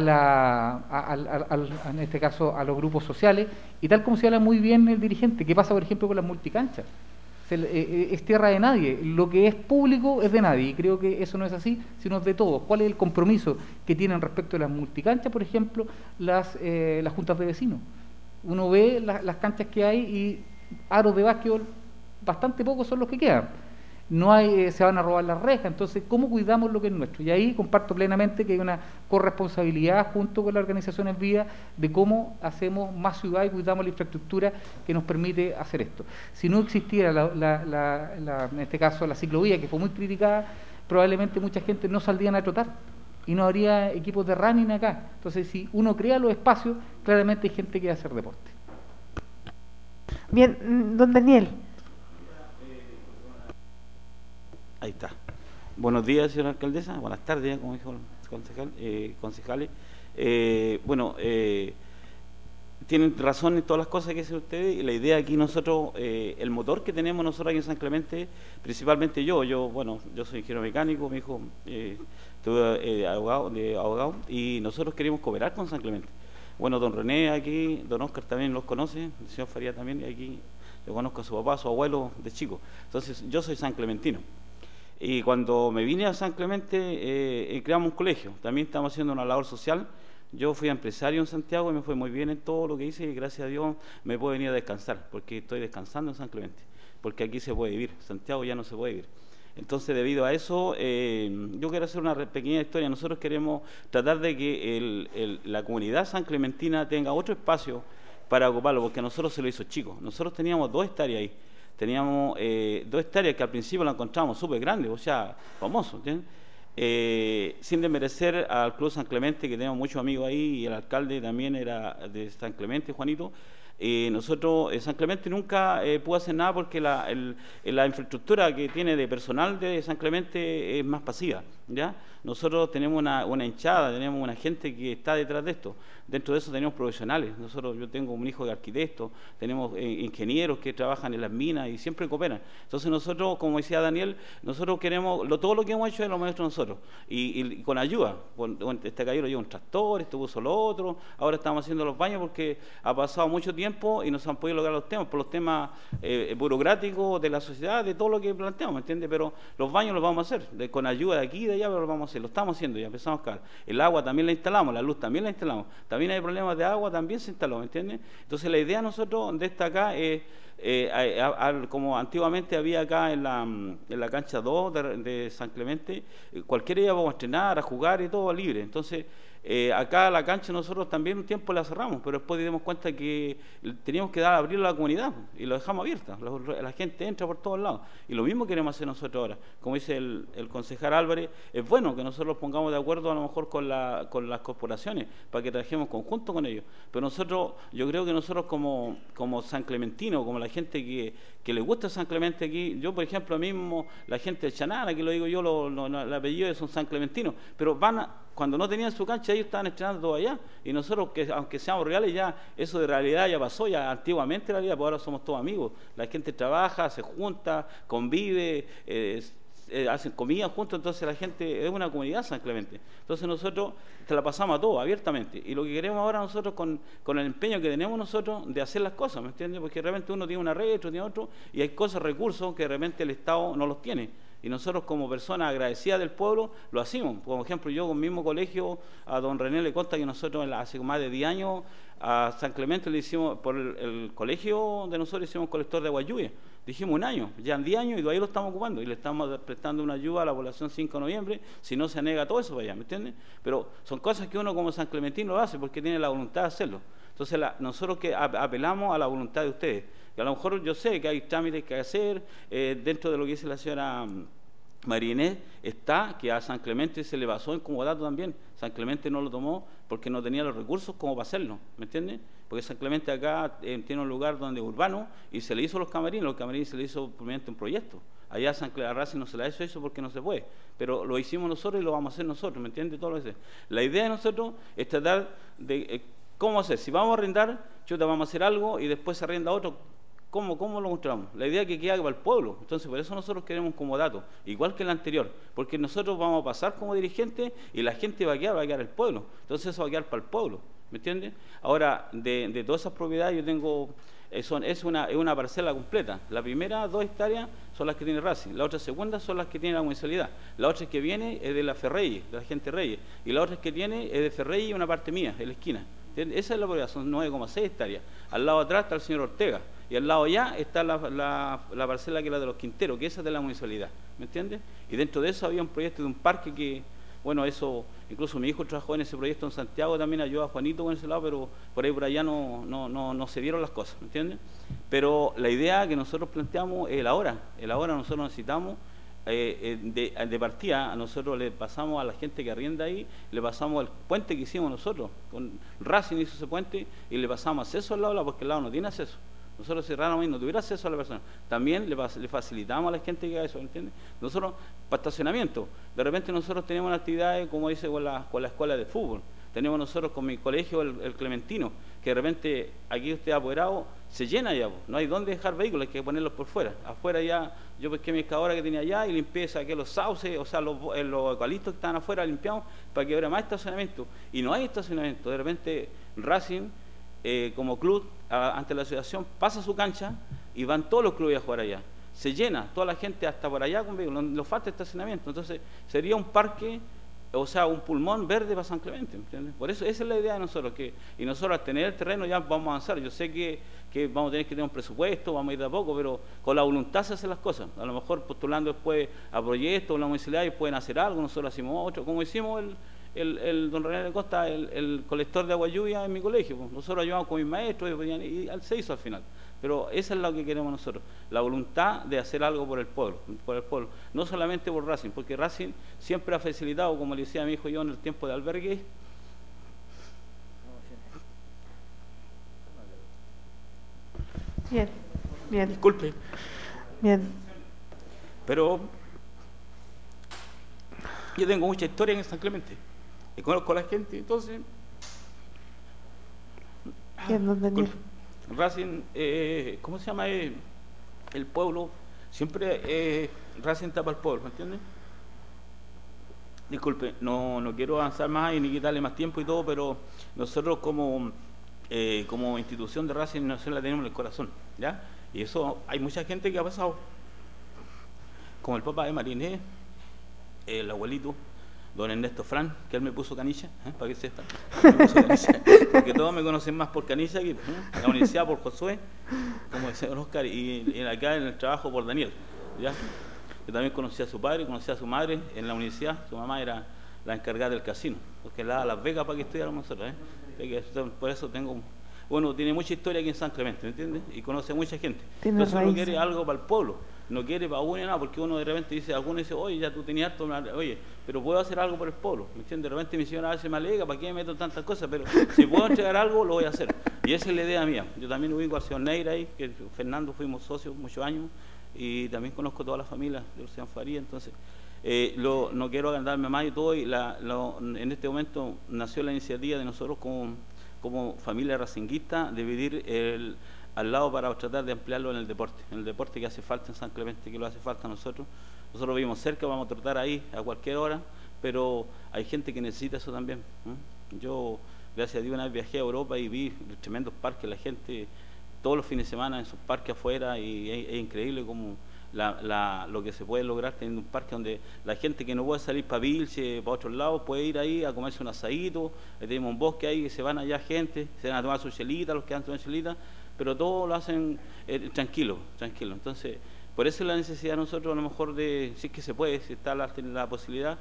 en este caso a los grupos sociales, y tal como se habla muy bien el dirigente, qué pasa por ejemplo con las multicanchas. Es tierra de nadie, lo que es público es de nadie, y creo que eso no es así, sino es de todos. ¿Cuál es el compromiso que tienen respecto a las multicanchas, por ejemplo, las juntas de vecinos? Uno ve las canchas que hay y aros de básquetbol, bastante pocos son los que quedan. No hay, se van a robar las rejas, entonces, ¿cómo cuidamos lo que es nuestro? Y ahí comparto plenamente que hay una corresponsabilidad junto con las organizaciones vías de cómo hacemos más ciudad y cuidamos la infraestructura que nos permite hacer esto. Si no existiera, en este caso, la ciclovía, que fue muy criticada, probablemente mucha gente no saldrían a trotar y no habría equipos de running acá. Entonces, si uno crea los espacios, claramente hay gente que va a hacer deporte. Bien, don Daniel. Ahí está. Buenos días, señora alcaldesa. Buenas tardes, como dijo el concejales. Tienen razón en todas las cosas que dicen ustedes. Y la idea aquí nosotros, el motor que tenemos nosotros aquí en San Clemente, principalmente yo soy ingeniero mecánico, mi hijo estuve abogado, y nosotros queremos cooperar con San Clemente. Bueno, don René aquí, don Oscar también los conoce, el señor Faría también, y aquí yo conozco a su papá, a su abuelo de chico. Entonces, yo soy sanclementino. Y cuando me vine a San Clemente, creamos un colegio. También estamos haciendo una labor social. Yo fui empresario en Santiago y me fue muy bien en todo lo que hice, y gracias a Dios me puedo venir a descansar, porque estoy descansando en San Clemente, porque aquí se puede vivir, Santiago ya no se puede vivir. Entonces, debido a eso, yo quiero hacer una pequeña historia. Nosotros queremos tratar de que la comunidad sanclementina tenga otro espacio para ocuparlo, porque nosotros se lo hizo chico. Nosotros teníamos 2 hectáreas ahí. Teníamos 2 hectáreas que al principio la encontrábamos súper grandes, o sea, famosos, sin desmerecer al Club San Clemente, que tenemos muchos amigos ahí, y el alcalde también era de San Clemente, Juanito. Nosotros, San Clemente nunca pudo hacer nada porque la infraestructura que tiene de personal de San Clemente es más pasiva, ¿ya? Nosotros tenemos una hinchada, tenemos una gente que está detrás de esto. Dentro de eso tenemos profesionales. Yo tengo un hijo de arquitecto, tenemos ingenieros que trabajan en las minas y siempre cooperan. Entonces nosotros, como decía Daniel, nosotros queremos, todo lo que hemos hecho es lo nuestro nosotros. Y con ayuda. Este caballero lleva un tractor, esto puso lo otro, ahora estamos haciendo los baños porque ha pasado mucho tiempo y no se han podido lograr los temas, por los temas burocráticos de la sociedad, de todo lo que planteamos, ¿me entiendes? Pero los baños los vamos a hacer, con ayuda de aquí y de allá, pero los vamos a hacer, lo estamos haciendo, ya empezamos a caer. El agua también la instalamos, la luz también la instalamos, también hay problemas de agua, también se instaló, ¿me entiendes? Entonces la idea nosotros de esta acá es, como antiguamente había acá en la cancha 2 de San Clemente, cualquier día vamos a entrenar, a jugar y todo libre. Entonces, acá la cancha nosotros también un tiempo la cerramos, pero después dimos cuenta que teníamos que abrirlo a la comunidad y lo dejamos abierta. La gente entra por todos lados. Y lo mismo queremos hacer nosotros ahora. Como dice el concejal Álvarez, es bueno que nosotros nos pongamos de acuerdo a lo mejor con las corporaciones para que trabajemos conjunto con ellos. Pero yo creo que nosotros como San Clementino, como la gente que le gusta San Clemente aquí, yo por ejemplo mismo, la gente de Chanana, que lo digo yo, el apellido son San Clementinos, pero cuando no tenían su cancha, ellos estaban estrenando todo allá, y nosotros, que aunque seamos reales, ya eso de realidad ya pasó, ya antiguamente realidad, pues ahora somos todos amigos, la gente trabaja, se junta, convive, hacen comida juntos, entonces la gente es una comunidad San Clemente. Entonces nosotros te la pasamos a todos abiertamente, y lo que queremos ahora nosotros con el empeño que tenemos nosotros de hacer las cosas, ¿me entiendes? Porque realmente uno tiene una red, otro tiene otro, y hay cosas, recursos que realmente el Estado no los tiene. Y nosotros como personas agradecidas del pueblo lo hacemos. Por ejemplo, yo con el mismo colegio, a don René le consta que nosotros hace más de 10 años a San Clemente le hicimos, por el colegio de nosotros hicimos un colector de agua lluvia. Dijimos 1 año, ya en 10 años y todavía lo estamos ocupando y le estamos prestando una ayuda a la población 5 de noviembre, si no se niega todo eso para allá, ¿me entiendes? Pero son cosas que uno como San Clementino lo hace porque tiene la voluntad de hacerlo. Entonces nosotros que apelamos a la voluntad de ustedes, que a lo mejor yo sé que hay trámites que hacer, dentro de lo que dice la señora María Inés, está que a San Clemente se le basó en comodato también. San Clemente no lo tomó porque no tenía los recursos como para hacerlo, ¿me entiendes? Porque San Clemente acá tiene un lugar donde es urbano y se le hizo los camarines se le hizo mediante un proyecto. Allá a Racing no se le ha hecho eso porque no se puede, pero lo hicimos nosotros y lo vamos a hacer nosotros, ¿me entiendes? Todo lo que sea. La idea de nosotros es tratar de ¿Cómo hacer? Si vamos a arrendar, chuta, vamos a hacer algo y después se arrenda otro, ¿cómo lo mostramos? La idea es que quede para el pueblo. Entonces, por eso nosotros queremos como dato, igual que el anterior, porque nosotros vamos a pasar como dirigentes y la gente va a quedar el pueblo. Entonces, eso va a quedar para el pueblo, ¿me entiendes? Ahora, de todas esas propiedades, yo tengo, es una parcela completa. La primera 2 hectáreas son las que tiene Racing, la otra segunda son las que tiene la municipalidad, la otra que viene es de la Ferreyes, de la gente Reyes, y la otra que tiene es de Ferreyes y una parte mía, en la esquina. Esa es la propiedad, son 9,6 hectáreas. Al lado atrás está el señor Ortega y al lado allá está la parcela que es la de los Quinteros, que esa es de la municipalidad, ¿me entiendes? Y dentro de eso había un proyecto de un parque que, bueno, eso, incluso mi hijo trabajó en ese proyecto en Santiago, también ayudó a Juanito con ese lado, pero por ahí por allá no se dieron las cosas, ¿me entiendes? Pero la idea que nosotros planteamos es el ahora nosotros necesitamos. De partida, a nosotros le pasamos a la gente que arrienda ahí, le pasamos el puente que hicimos nosotros, con Racing hizo ese puente y le pasamos acceso al lado, porque el lado no tiene acceso. Nosotros cerráramos y no tuviera acceso a la persona. También le facilitamos a la gente que haga eso, ¿entiendes? Nosotros, para estacionamiento, de repente nosotros tenemos una actividad, como dice, con la escuela de fútbol. Tenemos nosotros con mi colegio, el Clementino, que de repente aquí usted apoderado, se llena ya, no hay dónde dejar vehículos, hay que ponerlos por fuera. Afuera ya, yo pesqué mi excavadora que tenía allá y limpié, saqué los sauces, o sea, los eucaliptos que estaban afuera, limpiamos para que hubiera más estacionamiento. Y no hay estacionamiento. De repente Racing, como club, ante la asociación, pasa su cancha y van todos los clubes a jugar allá. Se llena, toda la gente hasta por allá con vehículos, nos falta estacionamiento. Entonces sería un parque, o sea, un pulmón verde para San Clemente, ¿entiendes? Por eso esa es la idea de nosotros, y nosotros al tener el terreno ya vamos a avanzar. Yo sé que vamos a tener que tener un presupuesto, vamos a ir de a poco, pero con la voluntad se hacen las cosas. A lo mejor postulando después a proyectos, la municipalidad, y pueden hacer algo, nosotros hacemos otro, como hicimos el don René de Costa, el colector de agua lluvia en mi colegio. Nosotros ayudamos con mis maestros y se hizo al final. Pero eso es lo que queremos nosotros, la voluntad de hacer algo por el pueblo, no solamente por Racing, porque Racing siempre ha facilitado, como le decía a mi hijo yo en el tiempo de albergue. Bien. Disculpe. Bien. Pero yo tengo mucha historia en San Clemente, y conozco a la gente, entonces. Bien, don Daniel. Racing, ¿cómo se llama? El pueblo, siempre Racing tapa al pueblo, ¿me entiendes? Disculpe, no quiero avanzar más y ni quitarle más tiempo y todo, pero nosotros como institución de Racing nosotros la tenemos en el corazón, ¿ya? Y eso, hay mucha gente que ha pasado, como el papá de Marinés, el abuelito, don Ernesto Fran, que él me puso Canilla, para que sepan, porque todos me conocen más por Canilla aquí, en la universidad por Josué, como decía don Oscar, y acá en el trabajo por Daniel, ¿ya? Yo también conocí a su padre, conocí a su madre en la universidad, su mamá era la encargada del casino, porque le daba Las Vegas para que estudiáramos nosotros, por eso tengo, bueno, tiene mucha historia aquí en San Clemente, ¿me entiendes? Y conoce a mucha gente. Entonces uno quiere algo para el pueblo, no quiere para uno ni nada, porque uno de repente dice, alguno dice, oye, ya tú tenías harto, oye, pero puedo hacer algo por el pueblo, ¿me entiendes? De repente mi señora a veces me alega, ¿para qué me meto tantas cosas? Pero si puedo entregar algo, lo voy a hacer. Y esa es la idea mía. Yo también ubico al señor Neira ahí, que Fernando fuimos socios muchos años, y también conozco toda la familia de Luciano Faría, entonces no quiero agrandarme más y todo, y en este momento nació la iniciativa de nosotros como familia racinguista de dividir al lado para tratar de ampliarlo en el deporte que hace falta en San Clemente, que lo hace falta a nosotros. Nosotros vivimos cerca, vamos a trotar ahí a cualquier hora, pero hay gente que necesita eso también. Yo, gracias a Dios, una vez viajé a Europa y vi los tremendos parques, la gente todos los fines de semana en sus parques afuera, y es increíble como lo que se puede lograr teniendo un parque donde la gente que no puede salir para Vilche, para otros lados, puede ir ahí a comerse un asadito. Tenemos un bosque ahí que se van allá gente, se van a tomar su chelita, los que dan su chelita, pero todo lo hacen tranquilo. Entonces, por eso es la necesidad de nosotros, a lo mejor, si es que se puede, si está la posibilidad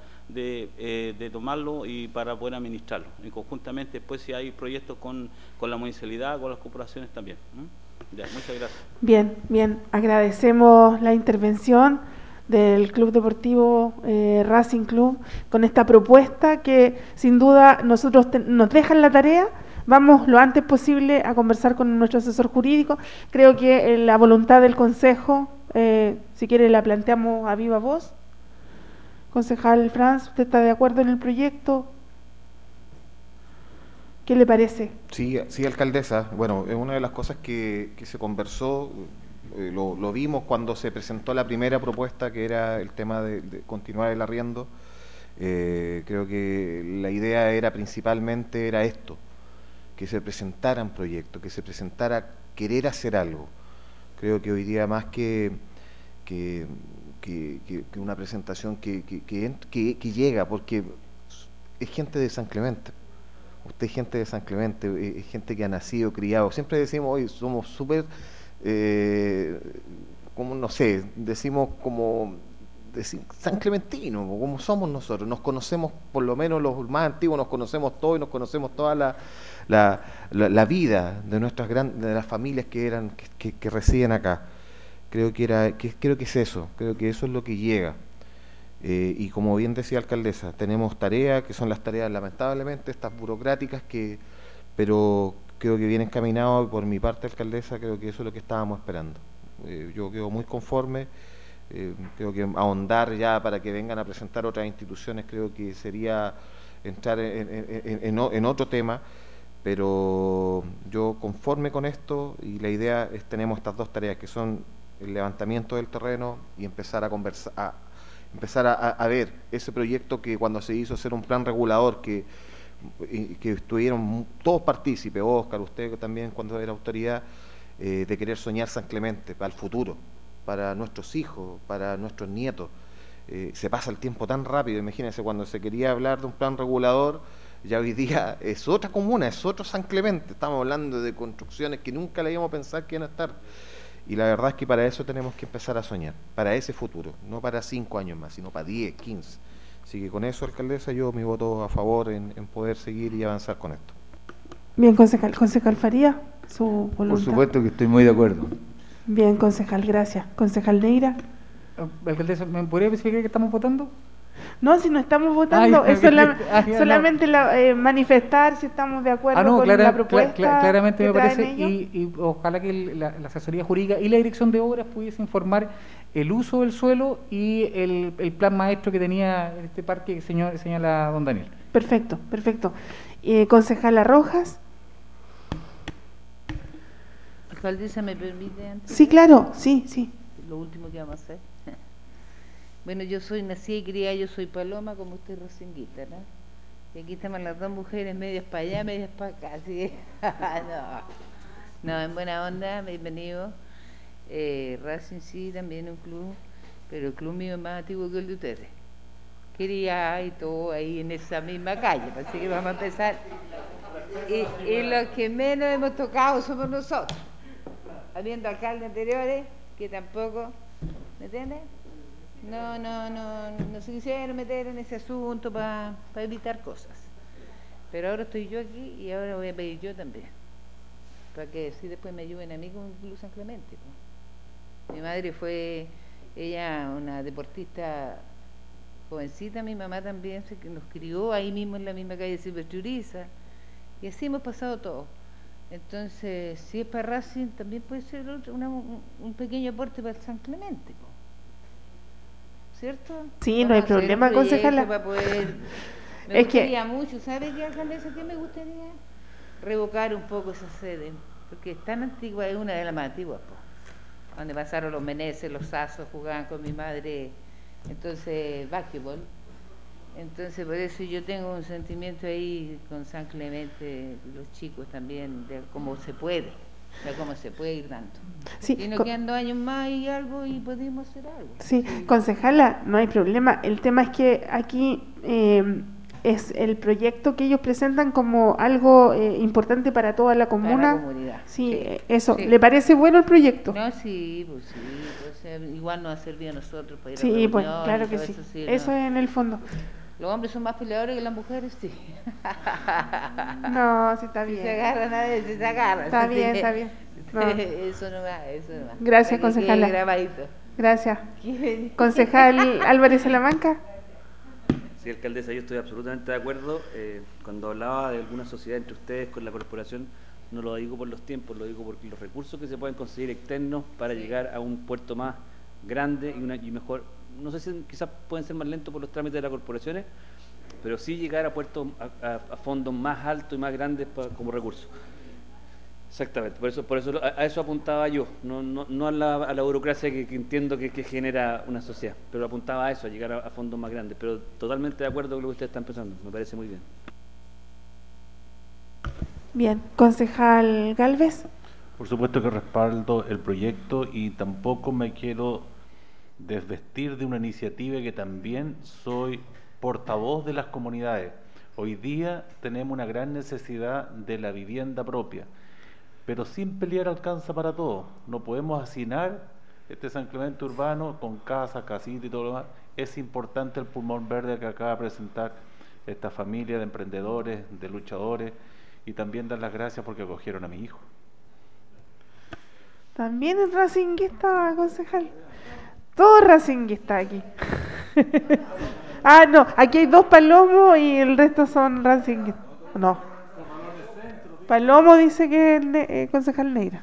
de tomarlo y para poder administrarlo. Y conjuntamente, después, si hay proyectos con la municipalidad, con las corporaciones también. Ya, muchas gracias. Bien. Agradecemos la intervención del Club Deportivo Racing Club con esta propuesta que, sin duda, nosotros nos dejan la tarea. Vamos lo antes posible a conversar con nuestro asesor jurídico. Creo que la voluntad del Consejo, si quiere, la planteamos a viva voz. Concejal Franz, ¿usted está de acuerdo en el proyecto? ¿Qué le parece? Sí, sí, alcaldesa. Bueno, es una de las cosas que se conversó, lo vimos cuando se presentó la primera propuesta, que era el tema de continuar el arriendo. Creo que la idea era principalmente esto, que se presentaran proyectos, que se presentara querer hacer algo. Creo que hoy día más que una presentación que llega, porque es gente de San Clemente. Usted es gente de San Clemente, es gente que ha nacido, criado. Siempre decimos, hoy somos súper, como no sé, decimos como San Clementino, como somos nosotros. Nos conocemos, por lo menos los más antiguos, nos conocemos todos y nos conocemos toda la vida de nuestras de las familias que residen acá. Creo que es eso, creo que eso es lo que llega. Y como bien decía alcaldesa, tenemos tareas que son las tareas, lamentablemente, estas burocráticas, pero creo que bien encaminado. Y por mi parte, alcaldesa, creo que eso es lo que estábamos esperando. Yo quedo muy conforme. Creo que ahondar ya para que vengan a presentar otras instituciones, creo que sería entrar en otro tema, pero yo conforme con esto, y la idea es, tenemos estas dos tareas que son el levantamiento del terreno y empezar a conversar, empezar a ver ese proyecto que cuando se hizo hacer un plan regulador que estuvieron todos partícipes, Óscar, usted también cuando era autoridad, de querer soñar San Clemente para el futuro, para nuestros hijos, para nuestros nietos. Se pasa el tiempo tan rápido, imagínense, cuando se quería hablar de un plan regulador, ya hoy día es otra comuna, es otro San Clemente, estamos hablando de construcciones que nunca le íbamos a pensar que iban a estar. Y la verdad es que para eso tenemos que empezar a soñar, para ese futuro, no para 5 años más, sino para 10, 15. Así que con eso, alcaldesa, yo mi voto a favor en poder seguir y avanzar con esto. Bien, concejal Faría, su voluntad. Por supuesto que estoy muy de acuerdo. Bien, concejal, gracias. Concejal Neira. Alcaldesa, ¿me podría especificar que estamos votando? No, si no estamos votando, ya, es solamente manifestar si estamos de acuerdo con la propuesta. Claramente me parece, ellos. y ojalá que la asesoría jurídica y la dirección de obras pudiese informar el uso del suelo y el plan maestro que tenía este parque que señala don Daniel. Perfecto. Concejala Rojas. Alcaldesa, ¿me permite antes? Sí, claro, sí. Lo último que vamos a hacer. Bueno, yo soy nacida y criada, yo soy Paloma, como usted Rosinguita, ¿no? Y aquí estamos las dos mujeres, medias para allá, medias para acá, ¿sí? No, en buena onda, bienvenido. Racing sí, también un club, pero el club mío es más antiguo que el de ustedes. Quería y todo ahí en esa misma calle, así que vamos a empezar. Y los que menos hemos tocado somos nosotros, habiendo alcaldes anteriores que tampoco, ¿me entiendes? No se quisieron meter en ese asunto para evitar cosas. Pero ahora estoy yo aquí y ahora voy a pedir yo también, para que si después me ayuden a mí con el Club San Clemente. Mi madre fue, ella una deportista jovencita, mi mamá también nos crió ahí mismo en la misma calle Silvestre Uriza, y así hemos pasado todo. Entonces, si es para Racing, también puede ser un pequeño aporte para el San Clemente, ¿cierto? Sí, no hay problema, concejala. Me gustaría mucho, ¿sabe qué, alcaldesa? ¿Qué me gustaría? Revocar un poco esa sede, porque es tan antigua, es una de las más antiguas, donde pasaron los Meneses, los Sazos, jugaban con mi madre, entonces, básquetbol. Entonces, por eso yo tengo un sentimiento ahí con San Clemente, los chicos también, de cómo se puede. O sea, cómo se puede ir dando. Sí, y nos quedan 2 años más y algo y podemos hacer algo. Sí, concejala, no hay problema. El tema es que aquí es el proyecto que ellos presentan como algo importante para toda la comuna. Para la comunidad. Sí, eso. Sí. ¿Le parece bueno el proyecto? No, sí, pues igual nos ha servido a nosotros para ir sí, a pues claro que sí. Eso es en el fondo. Los hombres son más peleadores que las mujeres, sí. No, sí está bien. Si se agarran a veces, se agarran. Está bien. No. Eso no va. Gracias, concejala. Gracias. Concejal Álvarez Salamanca. Sí, alcaldesa, yo estoy absolutamente de acuerdo. Cuando hablaba de alguna sociedad entre ustedes con la corporación, no lo digo por los tiempos, lo digo por los recursos que se pueden conseguir externos para llegar a un puerto más grande y mejor. No sé si quizás pueden ser más lentos por los trámites de las corporaciones, pero sí llegar a puertos, a fondos más altos y más grandes como recurso. Exactamente, por eso a eso apuntaba yo, no a la burocracia que entiendo que genera una sociedad, pero apuntaba a eso, a llegar a fondos más grandes, pero totalmente de acuerdo con lo que ustedes están pensando, me parece muy bien. Bien, concejal Gálvez. Por supuesto que respaldo el proyecto y tampoco me quiero desvestir de una iniciativa que también soy portavoz de las comunidades. Hoy día tenemos una gran necesidad de la vivienda propia, pero sin pelear alcanza para todos. No podemos hacinar este San Clemente urbano con casas, casitas y todo lo demás. Es importante el pulmón verde que acaba de presentar esta familia de emprendedores, de luchadores, y también dar las gracias porque acogieron a mi hijo. También es racinguista, concejal. Todo racinguista aquí. No, aquí hay 2 palomos y el resto son racinguistas. No. Palomo dice que es concejal Neira.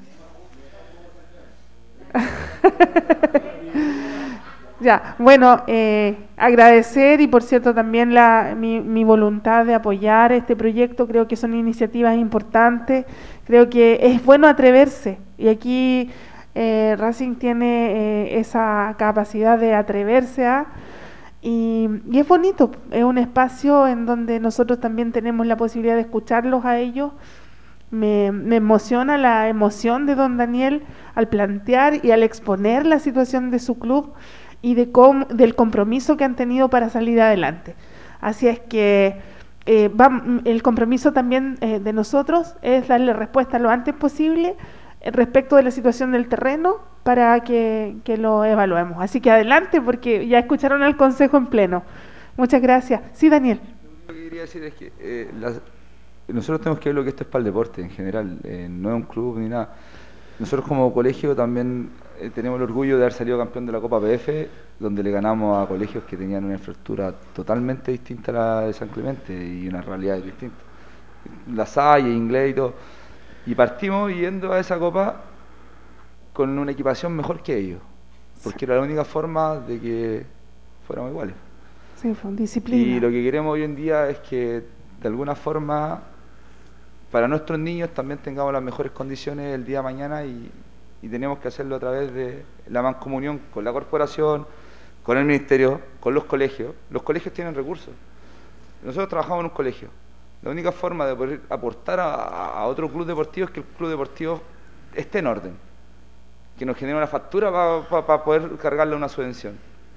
Ya, bueno, agradecer y por cierto también mi voluntad de apoyar este proyecto. Creo que son iniciativas importantes, creo que es bueno atreverse y aquí Racing tiene esa capacidad de atreverse y es bonito, es un espacio en donde nosotros también tenemos la posibilidad de escucharlos a ellos. Me emociona la emoción de don Daniel al plantear y al exponer la situación de su club y del compromiso que han tenido para salir adelante. Así es que el compromiso también de nosotros es darle respuesta lo antes posible respecto de la situación del terreno para que lo evaluemos. Así que adelante, porque ya escucharon al consejo en pleno. Muchas gracias. Sí, Daniel. Lo que quería decir es que nosotros tenemos que ver lo que esto es para el deporte en general, no es un club ni nada. Nosotros como colegio también tenemos el orgullo de haber salido campeón de la Copa PF, donde le ganamos a colegios que tenían una infraestructura totalmente distinta a la de San Clemente y una realidad distinta. La Salle, Inglés y todo. Y partimos yendo a esa Copa con una equipación mejor que ellos, porque era la única forma de que fuéramos iguales. Sí, fue disciplina. Y lo que queremos hoy en día es que de alguna forma para nuestros niños también tengamos las mejores condiciones el día de mañana y tenemos que hacerlo a través de la mancomunión con la corporación, con el ministerio, con los colegios. Los colegios tienen recursos. Nosotros trabajamos en un colegio. La única forma de poder aportar a otro club deportivo es que el club deportivo esté en orden, que nos genere una factura para poder cargarle una subvención.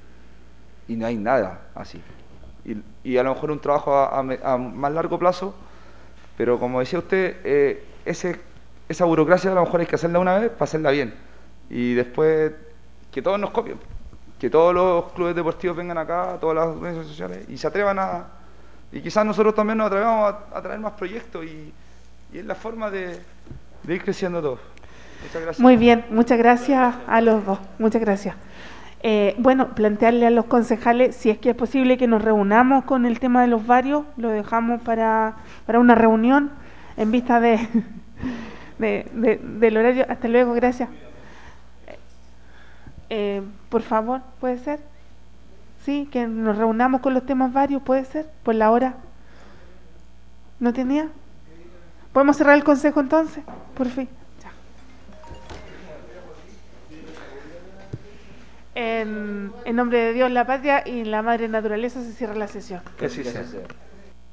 Y no hay nada así. Y a lo mejor un trabajo a más largo plazo, pero como decía usted, esa burocracia a lo mejor hay que hacerla una vez para hacerla bien. Y después que todos nos copien, que todos los clubes deportivos vengan acá, todas las organizaciones sociales, y se atrevan y quizás nosotros también nos atrevamos a traer más proyectos y es la forma de ir creciendo todos. Muchas gracias. Muy bien, muchas gracias a los dos, muchas gracias. Bueno, plantearle a los concejales si es que es posible que nos reunamos con el tema de los varios, lo dejamos para una reunión en vista del horario. Hasta luego, gracias. Por favor, ¿puede ser? Sí, que nos reunamos con los temas varios, ¿puede ser? Por la hora. ¿No tenía? ¿Podemos cerrar el consejo entonces? Por fin. Ya. En nombre de Dios, la patria y la madre naturaleza se cierra la sesión. Que así sea.